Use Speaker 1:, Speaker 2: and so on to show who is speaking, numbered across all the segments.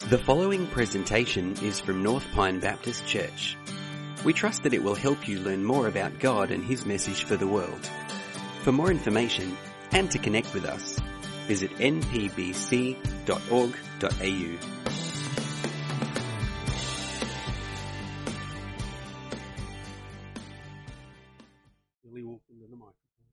Speaker 1: The following presentation is from North Pine Baptist Church. We trust that it will help you learn more about God and His message for the world. For more information and to connect with us, visit npbc.org.au.
Speaker 2: Really walk into the microphone.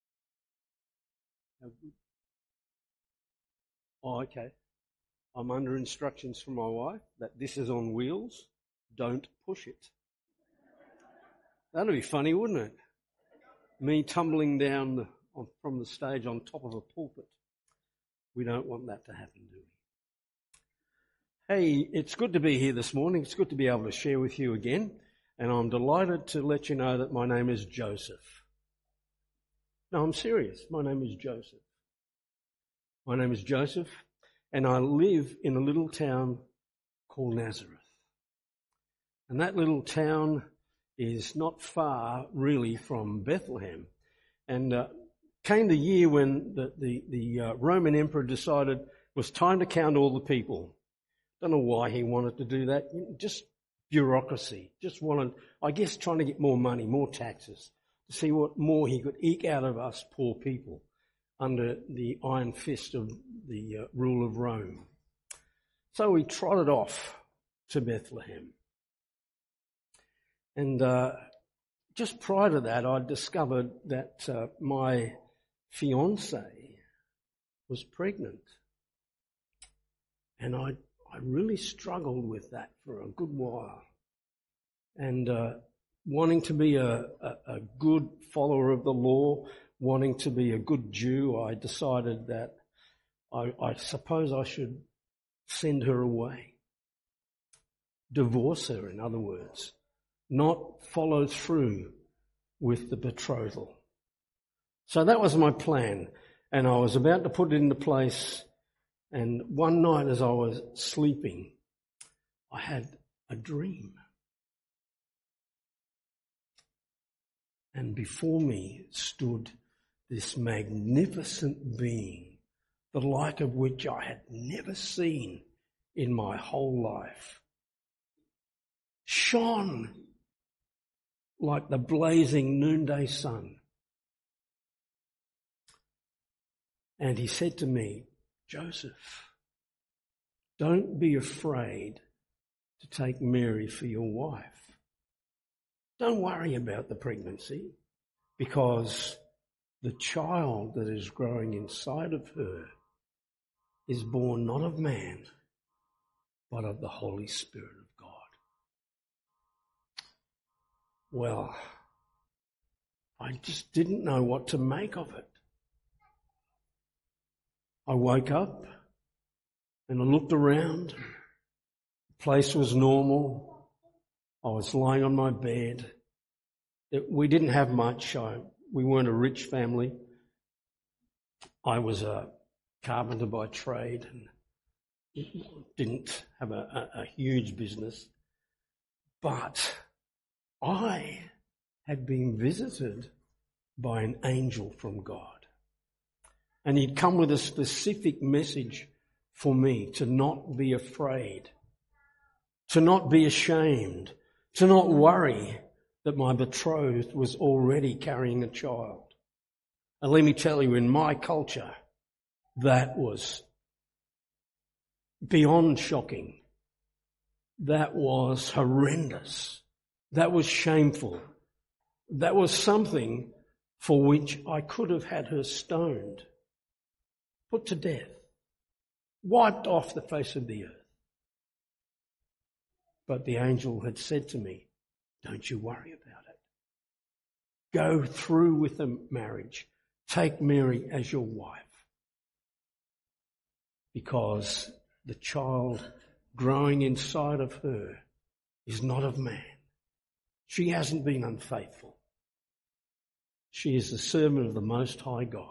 Speaker 2: Oh, okay. I'm under instructions from my wife that this is on wheels. Don't push it. That'd be funny, wouldn't it? Me tumbling down from the stage on top of a pulpit. We don't want that to happen, do we? Hey, it's good to be here this morning. It's good to be able to share with you again. And I'm delighted to let you know that my name is Joseph. No, I'm serious. My name is Joseph. My name is Joseph, and I live in a little town called Nazareth. And that little town is not far, really, from Bethlehem. And came the year when the Roman emperor decided it was time to count all the people. Don't know why he wanted to do that. Just bureaucracy. Just wanted, I guess, trying to get more money, more taxes, to see what more he could eke out of us poor people under the iron fist of the rule of Rome. So we trotted off to Bethlehem. And just prior to that, I discovered that my fiancée was pregnant. And I really struggled with that for a good while. And wanting to be a good follower of the law, wanting to be a good Jew, I decided that I suppose I should send her away. Divorce her, in other words. Not follow through with the betrothal. So that was my plan. And I was about to put it into place. And one night as I was sleeping, I had a dream. And before me stood this magnificent being, the like of which I had never seen in my whole life. Shone like the blazing noonday sun. And he said to me, Joseph, don't be afraid to take Mary for your wife. Don't worry about the pregnancy, because the child that is growing inside of her is born not of man, but of the Holy Spirit of God. Well, I just didn't know what to make of it. I woke up and I looked around. The place was normal. I was lying on my bed. We didn't have much. We weren't a rich family. I was a carpenter by trade and didn't have a huge business. But I had been visited by an angel from God. And he'd come with a specific message for me to not be afraid, to not be ashamed, to not worry that my betrothed was already carrying a child. And let me tell you, in my culture, that was beyond shocking. That was horrendous. That was shameful. That was something for which I could have had her stoned, put to death, wiped off the face of the earth. But the angel had said to me, don't you worry about it. Go through with the marriage. Take Mary as your wife. Because the child growing inside of her is not of man. She hasn't been unfaithful. She is the servant of the Most High God.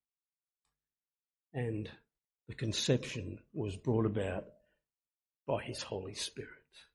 Speaker 2: And the conception was brought about by His Holy Spirit.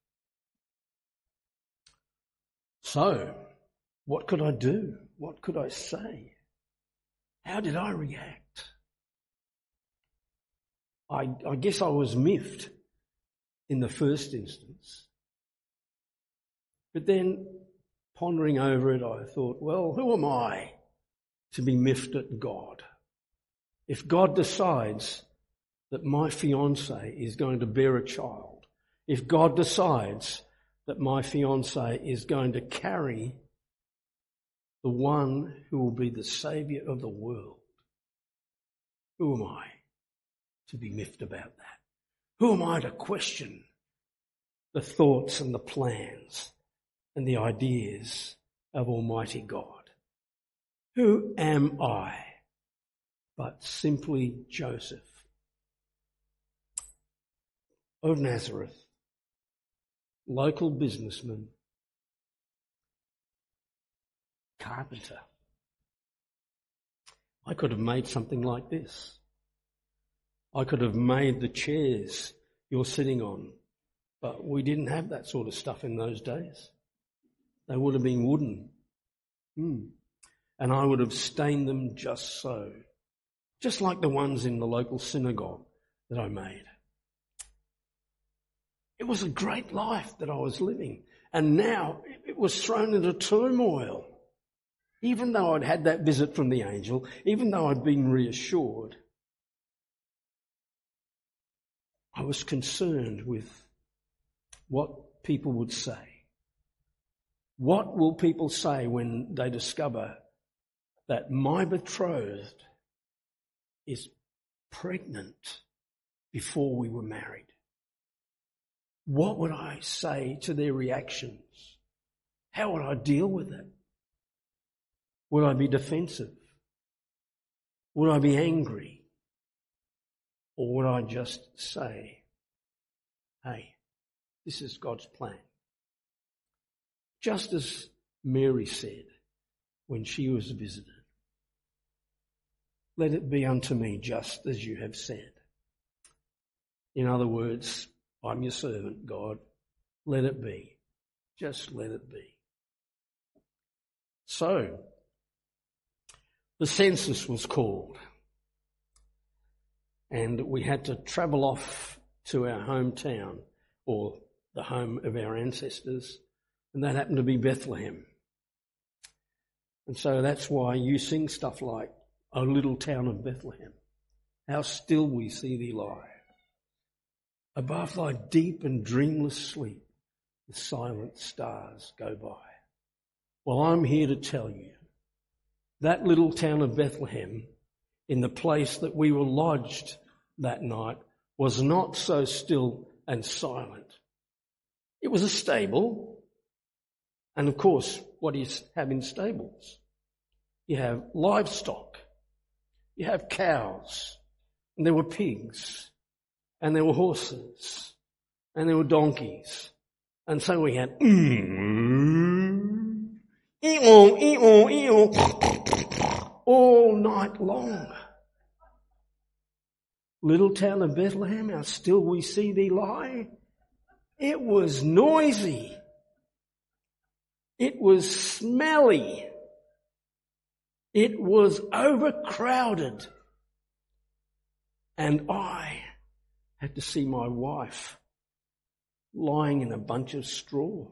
Speaker 2: So, what could I do? What could I say? How did I react? I guess I was miffed. in the first instance. But then, pondering over it, I thought, well, who am I to be miffed at God? If God decides that my fiancée is going to bear a child, if God decides that my fiancée is going to carry the one who will be the saviour of the world, who am I to be miffed about that? Who am I to question the thoughts and the plans and the ideas of Almighty God? Who am I but simply Joseph of Nazareth, local businessman, carpenter? I could have made something like this. I could have made the chairs you're sitting on, but we didn't have that sort of stuff in those days. They would have been wooden. And I would have stained them just so, just like the ones in the local synagogue that I made. It was a great life that I was living, and now it was thrown into turmoil. Even though I'd had that visit from the angel, even though I'd been reassured, I was concerned with what people would say. What will people say when they discover that my betrothed is pregnant before we were married? What would I say to their reactions? How would I deal with it? Would I be defensive? Would I be angry? Or would I just say, hey, this is God's plan? Just as Mary said when she was visited, let it be unto me just as you have said. In other words, I'm your servant, God. Let it be. Just let it be. So, the census was called, and we had to travel off to our hometown, or the home of our ancestors, and that happened to be Bethlehem. And so that's why you sing stuff like, O little town of Bethlehem, how still we see thee lie. Above thy deep and dreamless sleep, the silent stars go by. Well, I'm here to tell you, that little town of Bethlehem, in the place that we were lodged that night, was not so still and silent. It was a stable, and of course, what do you have in stables? You have livestock, you have cows, and there were pigs, and there were horses, and there were donkeys, and so we had all night long. Little town of Bethlehem, how still we see thee lie. It was noisy. It was smelly. It was overcrowded. And I had to see my wife lying in a bunch of straw.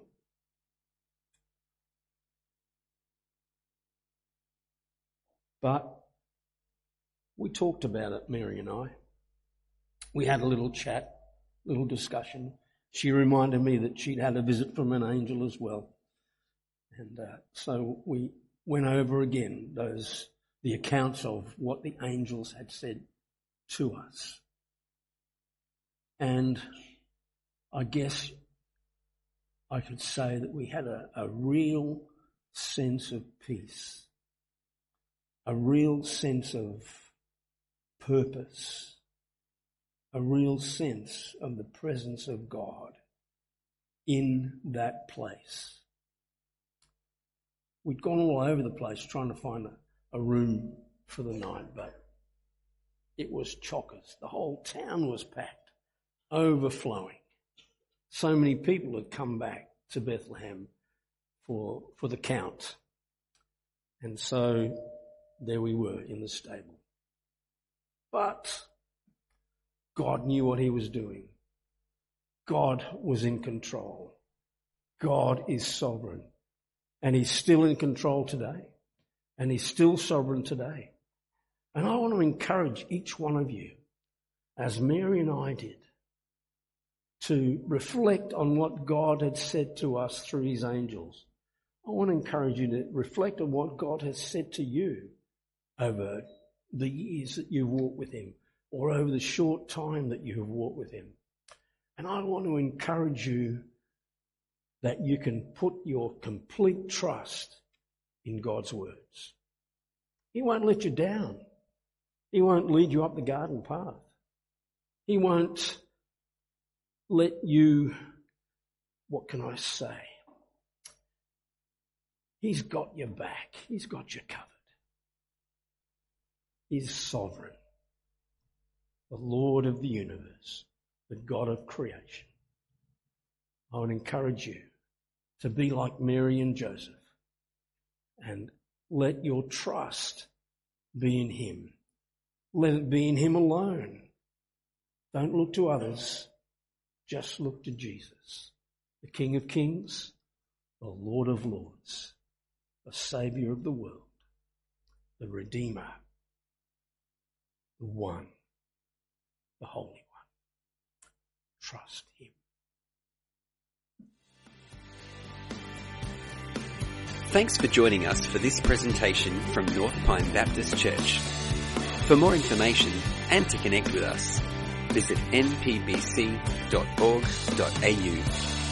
Speaker 2: But we talked about it, Mary and I. We had a little chat, little discussion. She reminded me that she'd had a visit from an angel as well. And so we went over again the accounts of what the angels had said to us. And I guess I could say that we had a real sense of peace, a real sense of purpose, a real sense of the presence of God in that place. We'd gone all over the place trying to find a room for the night, but it was chockers. The whole town was packed, overflowing. So many people had come back to Bethlehem for the count. And so there we were in the stable. But God knew what he was doing. God was in control. God is sovereign. And he's still in control today. And he's still sovereign today. And I want to encourage each one of you, as Mary and I did, to reflect on what God had said to us through his angels. I want to encourage you to reflect on what God has said to you over the years that you've walked with him, or over the short time that you have walked with him. And I want to encourage you that you can put your complete trust in God's words. He won't let you down. He won't lead you up the garden path. He won't let you, what can I say? He's got your back. He's got you covered. He's sovereign, the Lord of the universe, the God of creation. I would encourage you to be like Mary and Joseph and let your trust be in him. Let it be in him alone. Don't look to others. Just look to Jesus, the King of Kings, the Lord of Lords, the Saviour of the world, the Redeemer, the One, the Holy One. Trust him.
Speaker 1: Thanks for joining us for this presentation from North Pine Baptist Church. For more information and to connect with us, visit npbc.org.au.